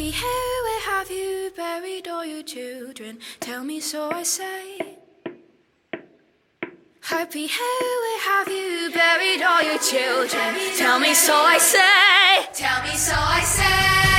Happy here, where have you buried all your children? Tell me so I say. Happy here, where have you buried all your children? Tell me so I say. Tell me so I say.